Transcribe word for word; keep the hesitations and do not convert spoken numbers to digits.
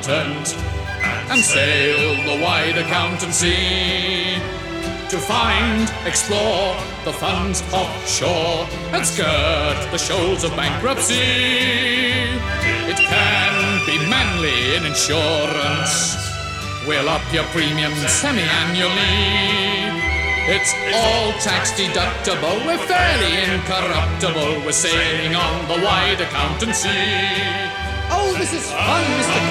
accountant and sail the wide accountancy to find, explore the funds offshore and skirt the shoals of bankruptcy. It can be manly in insurance. We'll up your premiums semi-annually. It's all tax deductible. We're fairly incorruptible. We're sailing on the wide accountancy. Oh, this is fun, Mister